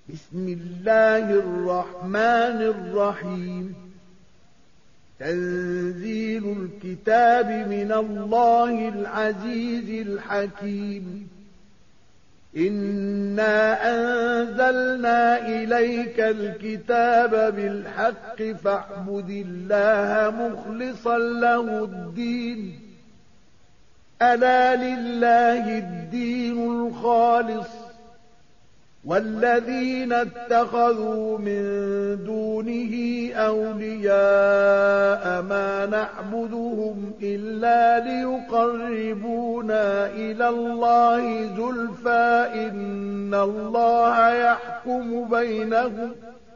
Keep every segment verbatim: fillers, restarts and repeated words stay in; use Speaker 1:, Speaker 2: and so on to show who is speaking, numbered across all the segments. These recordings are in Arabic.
Speaker 1: بسم الله الرحمن الرحيم تنزيل الكتاب من الله العزيز الحكيم إنا أنزلنا إليك الكتاب بالحق فاعبد الله مخلصا له الدين ألا لله الدين الخالص والذين اتخذوا من دونه أولياء ما نعبدهم إلا ليقربونا إلى الله زلفى إن الله يحكم بينهم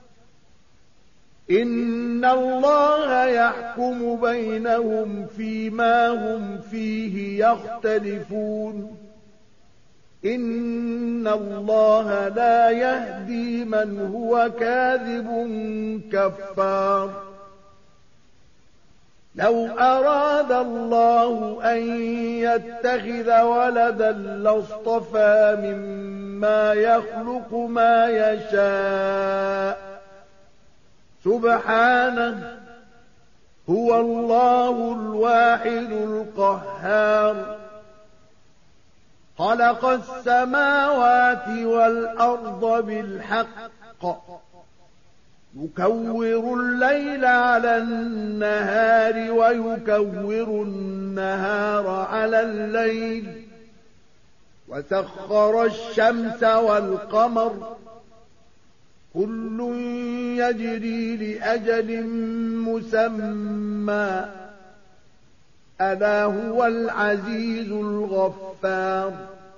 Speaker 1: إن الله يحكم بينهم فيما هم فيه يختلفون إن الله لا يهدي من هو كاذب كفار لو أراد الله أن يتخذ ولدا لاصطفى مما يخلق ما يشاء سبحانه هو الله الواحد القهار خلق السماوات والأرض بالحق يكور الليل على النهار ويكور النهار على الليل وسخر الشمس والقمر كل يجري لأجل مسمى ألا هو العزيز الغفار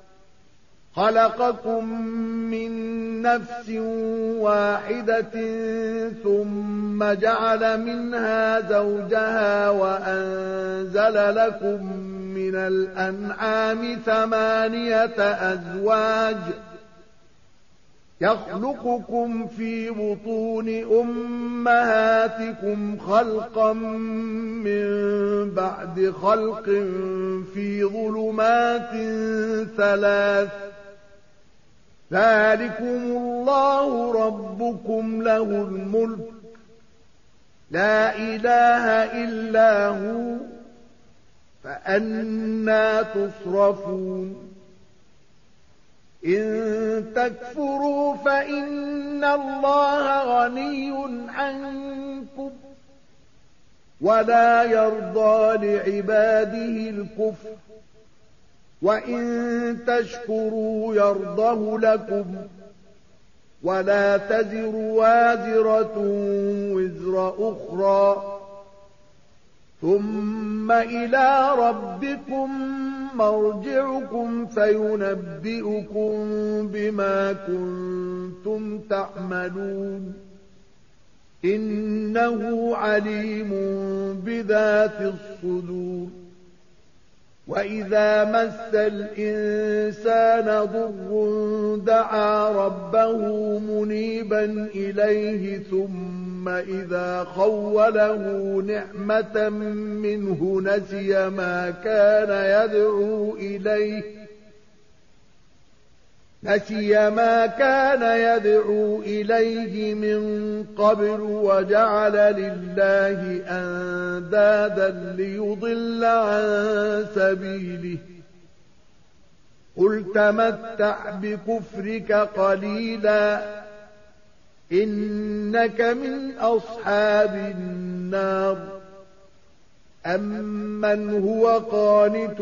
Speaker 1: خلقكم من نفس واحدة ثم جعل منها زوجها وأنزل لكم من الأنعام ثمانية أزواج يخلقكم في بطون أمهاتكم خلقا من بعد خلق في ظلمات ثلاث ذلكم الله ربكم له الملك لا إله إلا هو فأنى تصرفون إن تكفروا فإن الله غني عنكم ولا يرضى لعباده الكفر وإن تشكروا يرضه لكم ولا تزر وازرة وزر أخرى ثم إلى ربكم مرجعكم فينبئكم بما كنتم تعملون إنه عليم بذات الصدور وإذا مس الإنسان ضر دعا ربه منيبا إليه ثم إذا خوله نعمة منه نسي ما كان يدعو إليه نسي ما كان يدعو إليه من قبل وجعل لله أندادا ليضل عن سبيله قل تمتع بكفرك قليلا إنك من أصحاب النار أمن هو قانت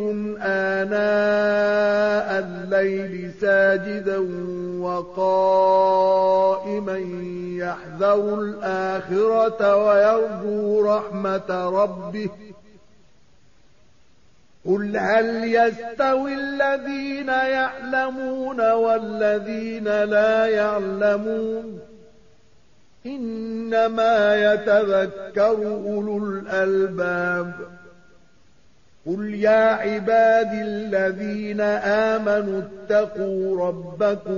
Speaker 1: آناء الليل ساجدا وقائما يحذر الآخرة ويرجو رحمة ربه قل هل يستوي الذين يعلمون والذين لا يعلمون إنما يتذكر أولو الألباب قل يا عبادي الذين آمنوا اتقوا ربكم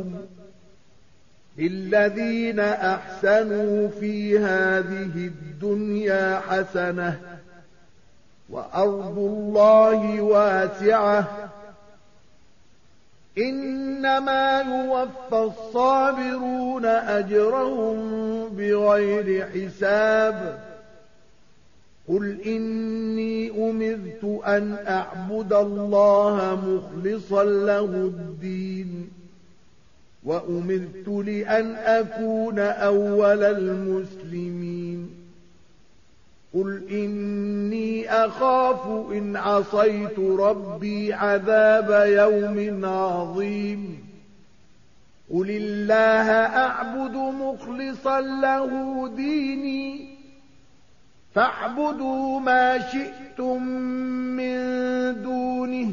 Speaker 1: للذين أحسنوا في هذه الدنيا حسنة وأرض الله واسعة إنما يوفى الصابرون أجرهم بغير حساب قل إني أمرت أن أعبد الله مخلصا له الدين وأمرت لأن أكون أول المسلمين قل إني أخاف إن عصيت ربي عذاب يوم عظيم قل الله أعبد مخلصا له ديني فاعبدوا ما شئتم من دونه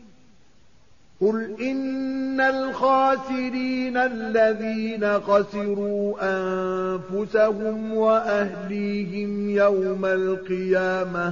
Speaker 1: قل إن الخاسرين الذين خسروا أنفسهم وأهليهم يوم القيامة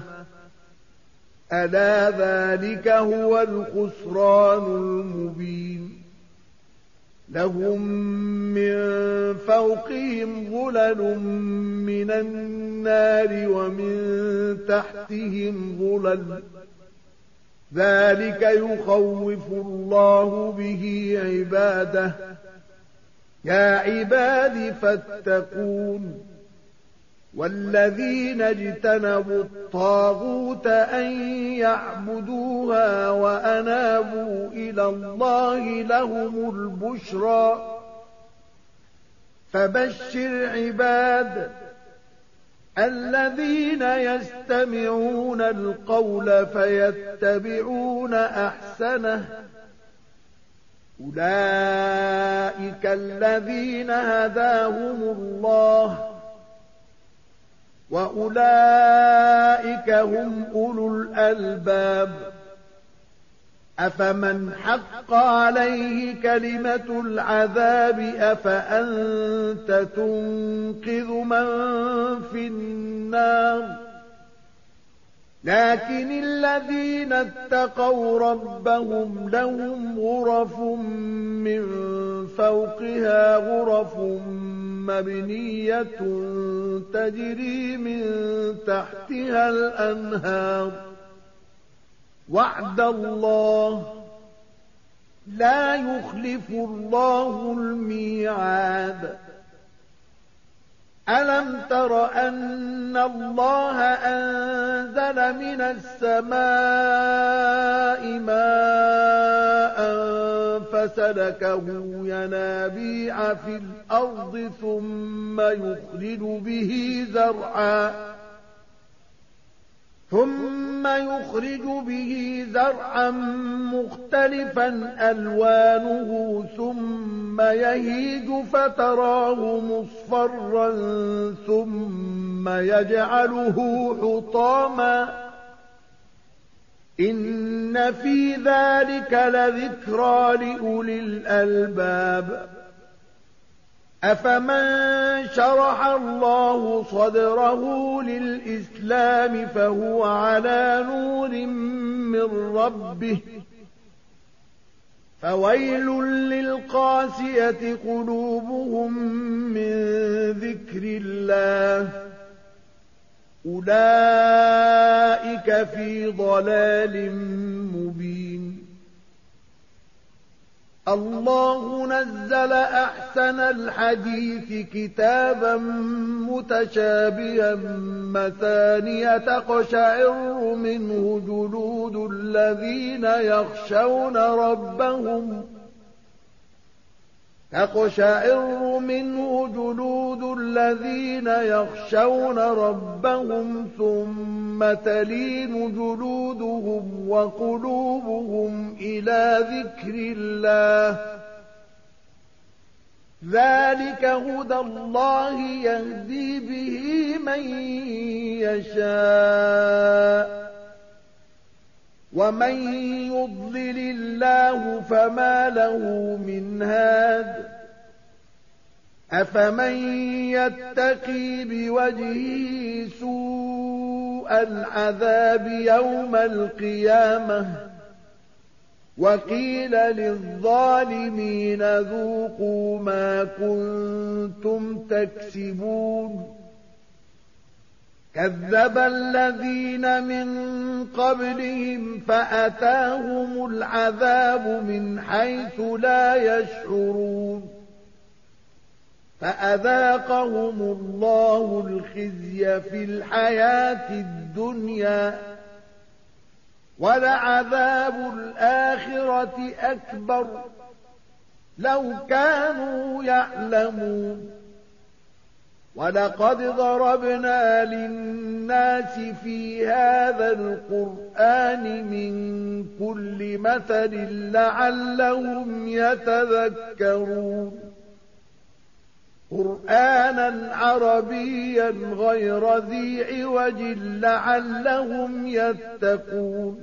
Speaker 1: ألا ذلك هو الخسران المبين لهم من فوقهم ظلل من النار ومن تحتهم ظلل ذلك يخوف الله به عباده يا عباد فاتقون والذين اجتنبوا الطاغوت أن يعبدوها وأنابوا إلى الله لهم البشرى فبشر عباد الذين يستمعون القول فيتبعون أحسنه أولئك الذين هداهم الله وأولئك هم أولو الألباب أفمن حق عليه كلمة العذاب أفأنت تنقذ من في النار لكن الذين اتقوا ربهم لهم غرف من فوقها غرف مبنية تجري من تحتها الأنهار وعد الله لا يخلف الله الميعاد ألم تر أن الله أنزل من السماء ماء فسلكه ينابيع في الأرض ثم يخرج به زرعا ثم يخرج به زرعا مختلفا ألوانه ثم يهيج فتراه مصفرا ثم يجعله حطاما إن في ذلك لذكرى لأولي الألباب أفمن شرح الله صدره للإسلام فهو على نور من ربه فويل للقاسية قلوبهم من ذكر الله أولئك في ضلال مبين الله نزل أحسن الحديث كتابا متشابها مثانية تقشعر منه جلود الذين يخشون ربهم تقشعر منه جلود الذين يخشون ربهم ثم تلين جلودهم وقلوبهم إلى ذكر الله ذلك هدى الله يهدي به من يشاء ومن يضلل الله فما له من هاد أفمن يتقي بوجهه سوء العذاب يوم القيامة وقيل للظالمين ذوقوا ما كنتم تكسبون كذب الذين من قبلهم فأتاهم العذاب من حيث لا يشعرون فأذاقهم الله الخزي في الحياة الدنيا ولعذاب الآخرة أكبر لو كانوا يعلمون ولقد ضربنا للناس في هذا القرآن من كل مثل لعلهم يتذكرون قرآنا عربيا غير ذي عوج لعلهم يتقون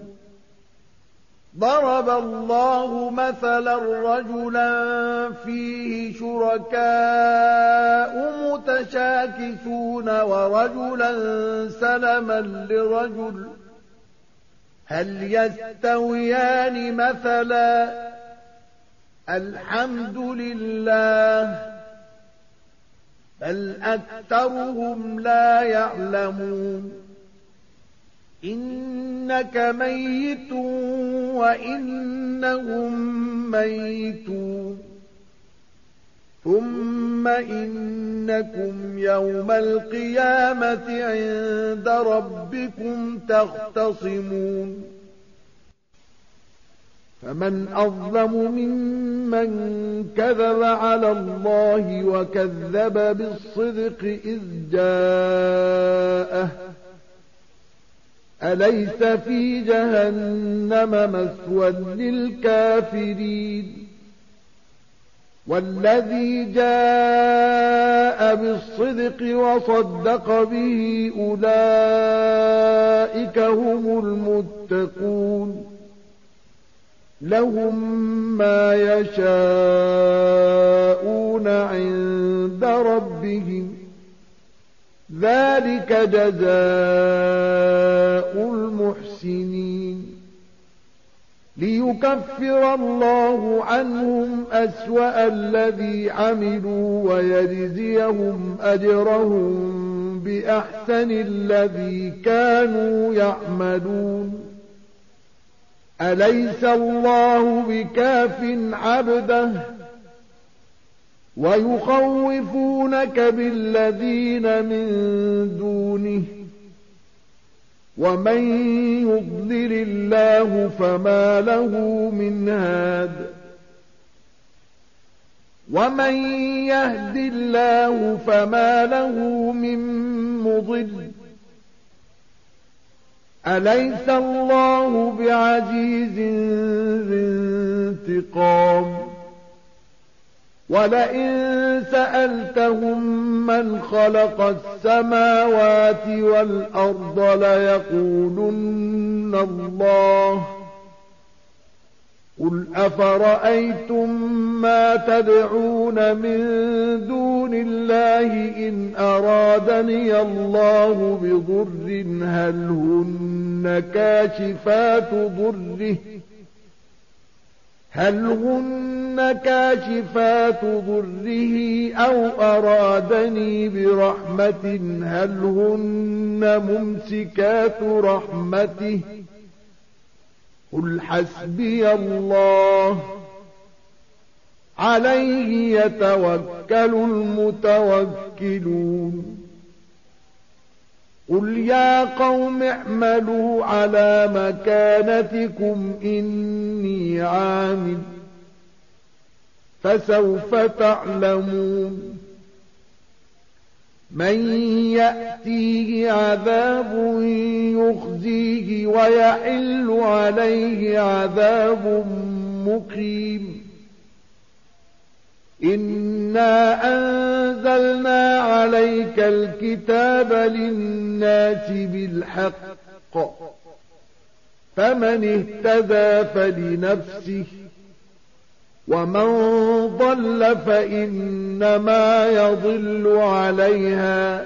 Speaker 1: ضرب الله مثلا رجلا فيه شركاء متشاكسون ورجلا سلما لرجل هل يستويان مثلا الحمد لله بل أكثرهم لا يعلمون إنك ميت وإنهم ميتون ثم إنكم يوم القيامة عند ربكم تختصمون فمن أظلم ممن كذب على الله وكذب بالصدق إذ جاءه أليس في جهنم مثوى للكافرين والذي جاء بالصدق وصدق به أولئك هم المتقون لهم ما يشاءون عند ربهم ذلك جزاء المحسنين ليكفر الله عنهم أسوأ الذي عملوا ويجزيهم أجرهم بأحسن الذي كانوا يعملون أليس الله بكاف عبده ويخوفونك بالذين من دونه ومن يضلل الله فما له من هاد ومن يهد الله فما له من مضل أليس الله بعزيز ذي انتقام ولئن سألتهم من خلق السماوات والأرض ليقولن الله قل أفرأيتم ما تدعون من دون الله إن أرادني الله بضر هل هن كاشفات ضره هل هن كاشفات ضره أو أرادني برحمة هل هن ممسكات رحمته قل حسبي الله عليه يتوكل المتوكلون قل يا قوم اعملوا على مكانتكم إني عامل فسوف تعلمون من يأتيه عذاب يخزيه ويحل عليه عذاب مقيم إنا أنزلنا عليك الكتاب للناس بالحق فمن اهتدى فلنفسه ومن ضل فإنما يضل عليها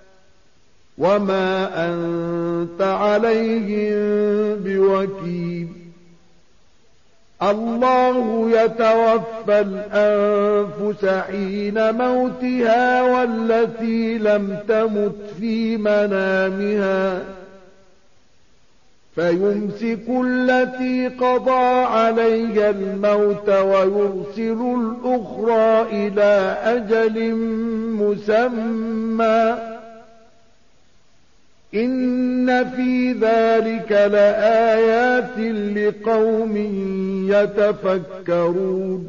Speaker 1: وما أنت عليهم بوكيل الله يتوفى الأنفس حين موتها والتي لم تمت في منامها فيمسك التي قضى عليها الموت ويرسل الأخرى إلى أجل مسمى إن في ذلك لآيات لقوم يتفكرون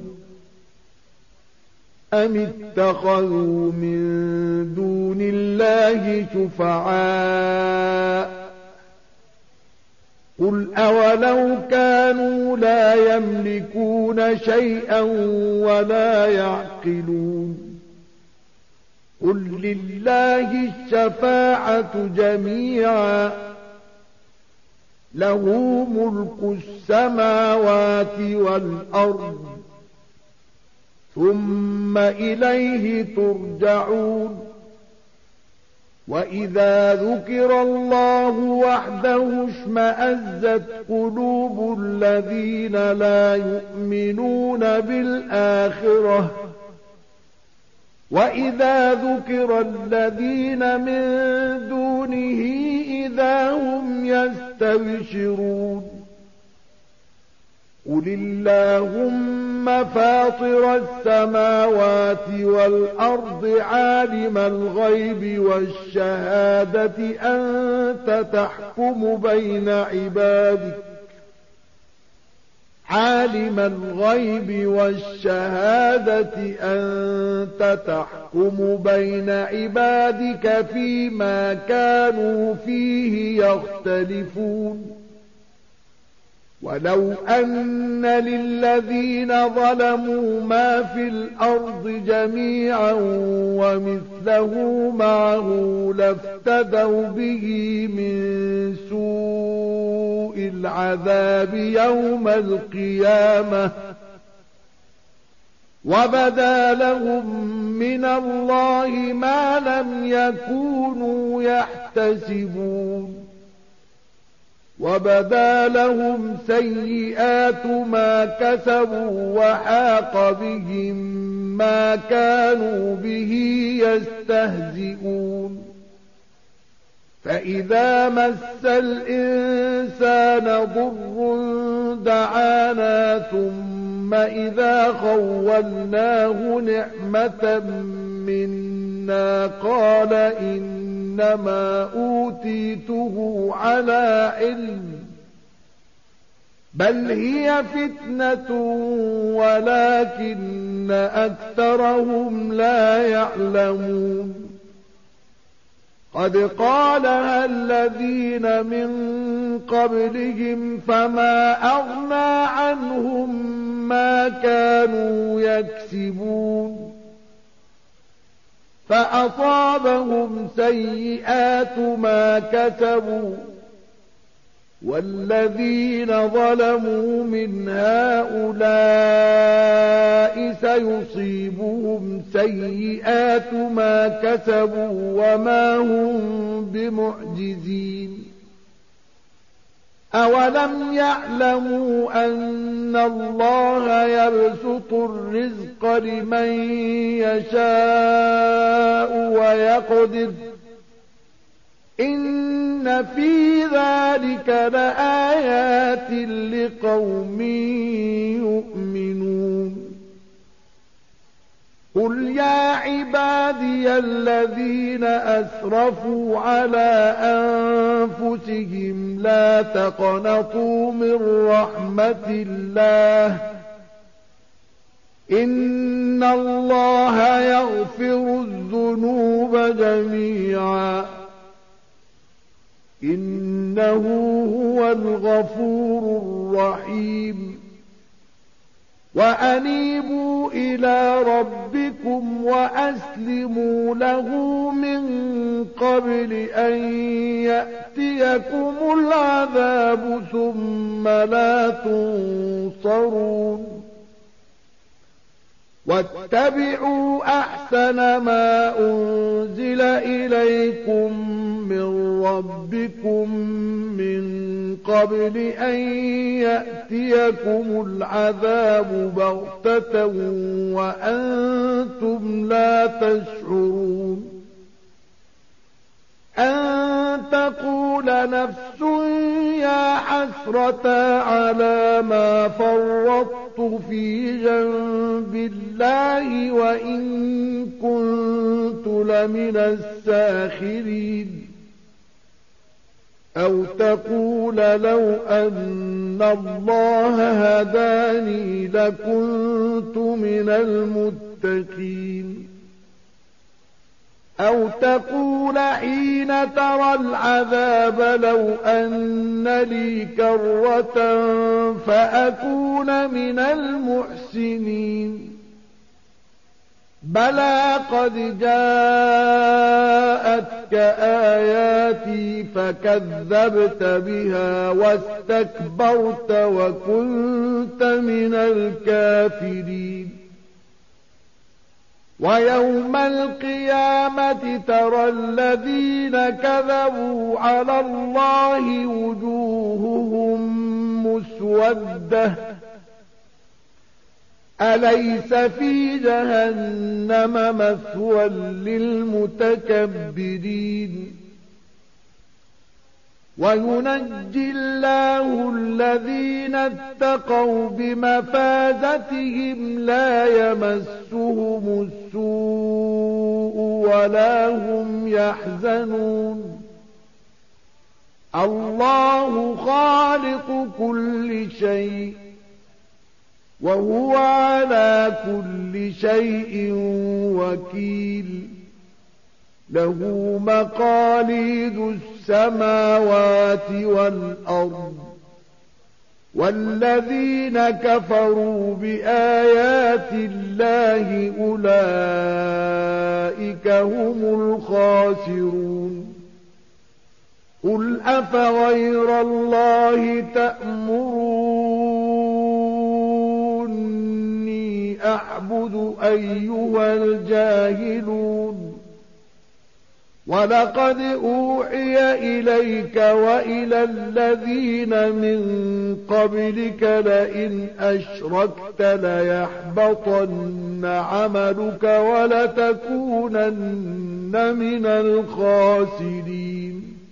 Speaker 1: أم اتخذوا من دون الله شفعاء قل أولو كانوا لا يملكون شيئا ولا يعقلون قل لله الشفاعة جميعا له ملك السماوات والأرض ثم إليه ترجعون وإذا ذكر الله وحده اشمأزت قلوب الذين لا يؤمنون بالآخرة وإذا ذكر الذين من دونه إذا هم يستبشرون قل اللهم فاطر السماوات والأرض عالم الغيب والشهادة أنت تحكم بين عبادك عالم الغيب والشهادة أنت تحكم بين عبادك فيما كانوا فيه يختلفون ولو أن للذين ظلموا ما في الأرض جميعا ومثله معه لافتدوا به من سوء العذاب يوم القيامة وبدا لهم من الله ما لم يكونوا يحتسبون وبدا لهم سيئات ما كسبوا وحاق بهم ما كانوا به يستهزئون فإذا مس الإنسان ضر دعانا ثم إذا خولناه نعمة منا قال إنما أوتيته على علم بل هي فتنة ولكن أكثرهم لا يعلمون قد قالها الذين من قبلهم فما أغنى عنهم ما كانوا يكسبون فأصابهم سيئات ما كسبوا والذين ظلموا من هؤلاء سيصيبهم سيئات ما كسبوا وما هم بمعجزين أولم يعلموا أن الله يبسط الرزق لمن يشاء ويقدر إن في ذلك لآيات لقوم يؤمنون قل يا عبادي الذين أسرفوا على أنفسهم لا تقنطوا من رحمة الله إن الله يغفر الذنوب جميعا إنه هو الغفور الرحيم وأنيبوا إلى ربكم وأسلموا له من قبل أن يأتيكم العذاب ثم لا تنصرون واتبعوا أحسن ما أنزل إليكم من ربكم من قبل أن يأتيكم العذاب بغتة وأنتم لا تشعرون أن تقول نفس يا حسرة على ما فرطت في جنب الله وإن كنت لمن الساخرين أو تقول لو أن الله هداني لكنت من المتقين أو تقول حين ترى العذاب لو أن لي كرة فأكون من المحسنين بلى قد جاءتك آياتي فكذبت بها واستكبرت وكنت من الكافرين ويوم القيامة ترى الذين كذبوا على الله وجوههم مسودة أليس في جهنم مثوى للمتكبرين وينجي الله الذين اتقوا بمفازتهم لا يمسهم السوء ولا هم يحزنون الله خالق كل شيء وهو على كل شيء وكيل له مقاليد السماوات والأرض والذين كفروا بآيات الله أولئك هم الخاسرون قل أفغير الله تأمروني أعبد أيها الجاهلون ولقد أوحي إليك وإلى الذين من قبلك لئن أشركت ليحبطن عملك ولتكونن من الخاسرين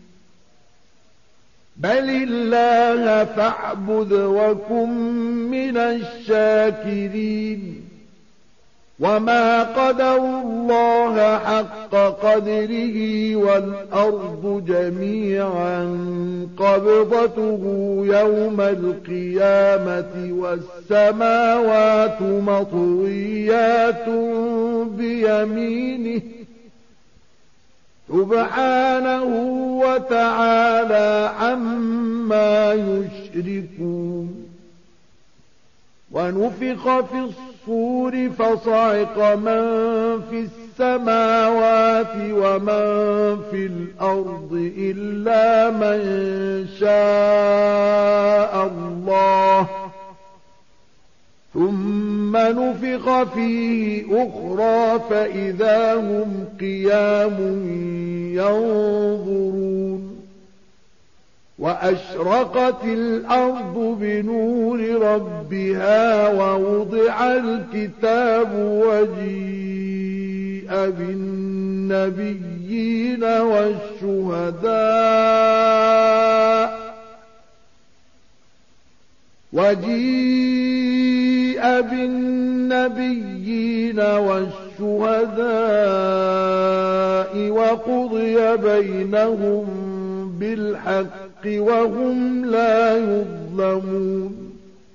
Speaker 1: بل الله فاعبد وكن من الشاكرين وما قدروا الله حق قدره والأرض جميعا قبضته يوم القيامة والسماوات مطويات بيمينه سبحانه وتعالى عما يشركون ونفخ في الصور فصعق من في السماوات ومن في الأرض إلا من شاء الله ثم نفخ فيه أخرى فإذا هم قيام ينظرون وأشرقت الأرض بنور ربها ووضع الكتاب وجيء بالنبيين والشهداء وجيء بالنبيين والشهداء وقضي بينهم بالحق وهم لا يظلمون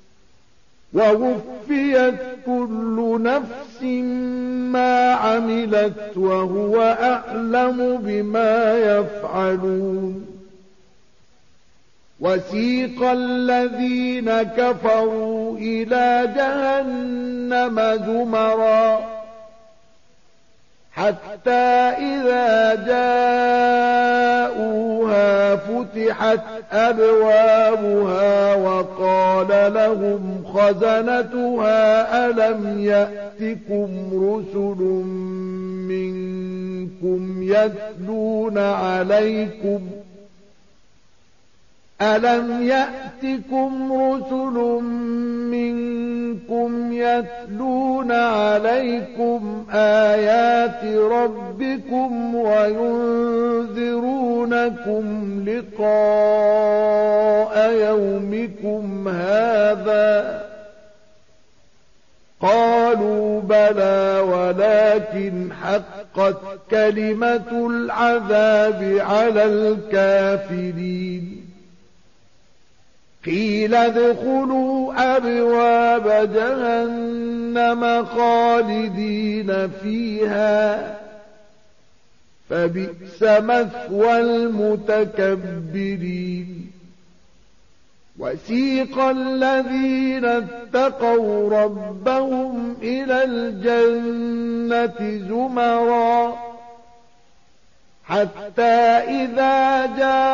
Speaker 1: ووفيت كل نفس ما عملت وهو أعلم بما يفعلون وسيق الذين كفروا إلى جهنم زمرا حتى إذا جاءوها فتحت أبوابها وقال لهم خزنتها ألم يأتكم يأتكم رسل منكم يتلون عليكم ألم يأتكم رسل منكم يتلون عليكم آيات ربكم وينذرونكم لقاء يومكم هذا قالوا بلى ولكن حقت كلمة العذاب على الكافرين قيل ادخلوا أبواب جهنم خالدين فيها فبئس مثوى المتكبرين وسيق الذين اتقوا ربهم إلى الجنة زمرا حتى إذا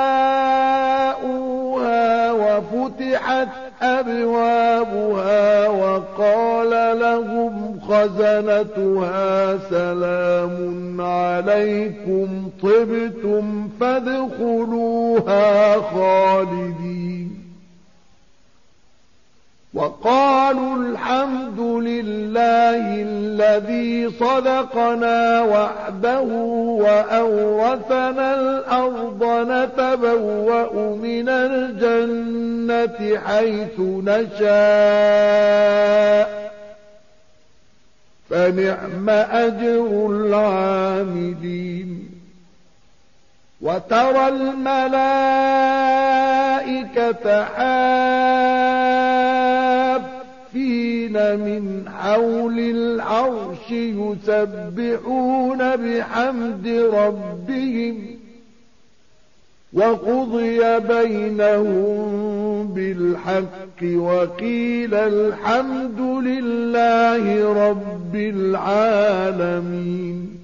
Speaker 1: جاءوها وفتحت أبوابها وقال لهم خزنتها سلام عليكم طبتم فادخلوها خالدين وقالوا الحمد لله الذي صدقنا وعده وأورثنا الأرض نتبوأ من الجنة حيث نشاء فنعم أجر العاملين وترى الملائكة حافين من حول العرش يسبحون بحمد ربهم وقضي بينهم بالحق وقيل الحمد لله رب العالمين